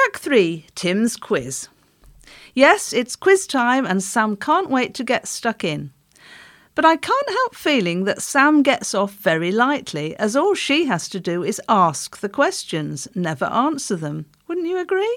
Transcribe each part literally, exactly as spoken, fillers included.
Track three, Tim's quiz. Yes, it's quiz time and Sam can't wait to get stuck in. But I can't help feeling that Sam gets off very lightly, as all she has to do is ask the questions, never answer them. Wouldn't you agree?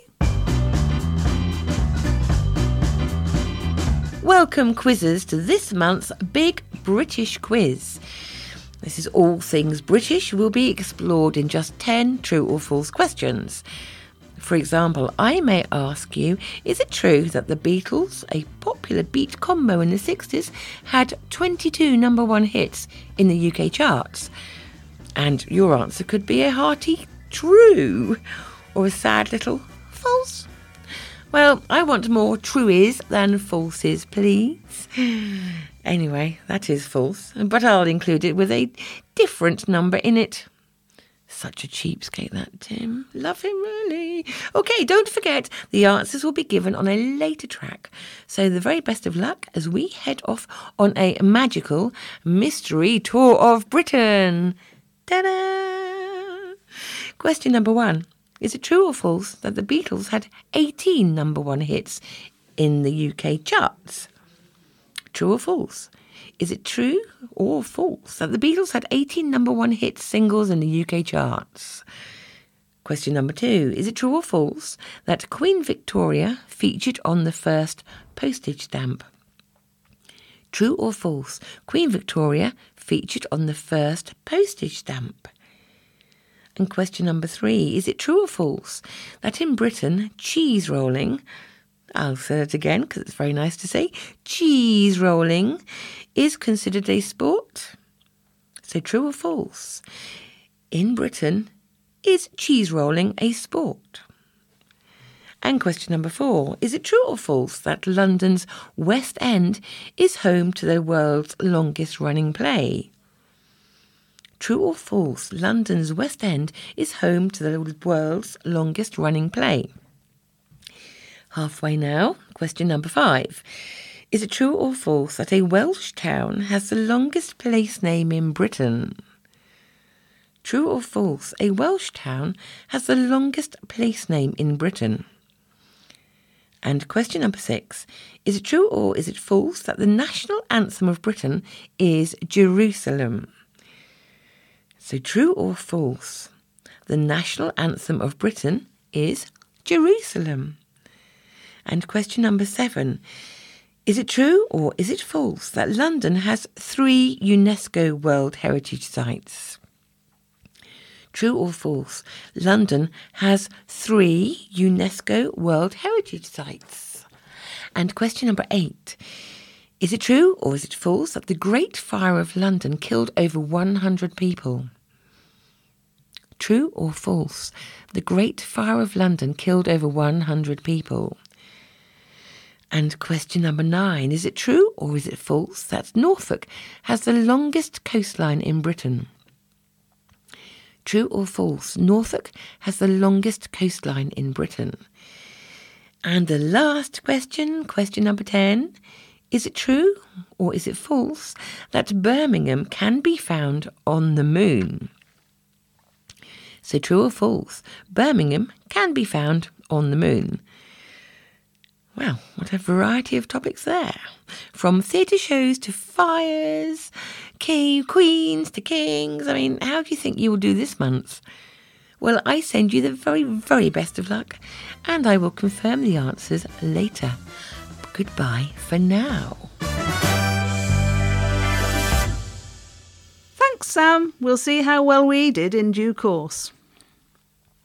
Welcome, quizzers, to this month's Big British Quiz. This is all things British will be explored in just ten true or false questions. For example, I may ask you, is it true that the Beatles, a popular beat combo in the sixties, had twenty-two number one hits in the U K charts? And your answer could be a hearty true or a sad little false. Well, I want more trues than falses, please. Anyway, that is false, but I'll include it with a different number in it. Such a cheapskate, that Tim. Love him, really. OK, don't forget, the answers will be given on a later track. So the very best of luck as we head off on a magical mystery tour of Britain. Ta-da! Question number one. Is it true or false that the Beatles had eighteen number one hits in the U K charts? True or false? Is it true or false that the Beatles had eighteen number one hit singles in the U K charts? Question number two. Is it true or false that Queen Victoria featured on the first postage stamp? True or false? Queen Victoria featured on the first postage stamp. And question number three. Is it true or false that in Britain, cheese rolling, I'll say it again because it's very nice to say, cheese rolling is considered a sport? So true or false? In Britain, is cheese rolling a sport? And question number four. Is it true or false that London's West End is home to the world's longest running play? True or false? London's West End is home to the world's longest running play. Halfway now. Question number five. Is it true or false that a Welsh town has the longest place name in Britain? True or false? A Welsh town has the longest place name in Britain. And question number six. Is it true or is it false that the national anthem of Britain is Jerusalem? So true or false? The national anthem of Britain is Jerusalem. And question number seven. Is it true or is it false that London has three UNESCO World Heritage Sites? True or false? London has three UNESCO World Heritage Sites. And question number eight. Is it true or is it false that the Great Fire of London killed over one hundred people? True or false? The Great Fire of London killed over one hundred people. And question number nine. Is it true or is it false that Norfolk has the longest coastline in Britain? True or false? Norfolk has the longest coastline in Britain. And the last question, question number ten. Is it true or is it false that Birmingham can be found on the moon? So true or false? Birmingham can be found on the moon. Well, what a variety of topics there. From theatre shows to fires, king, queens to kings. I mean, how do you think you will do this month? Well, I send you the very, very best of luck, and I will confirm the answers later. Goodbye for now. Thanks, Sam. We'll see how well we did in due course.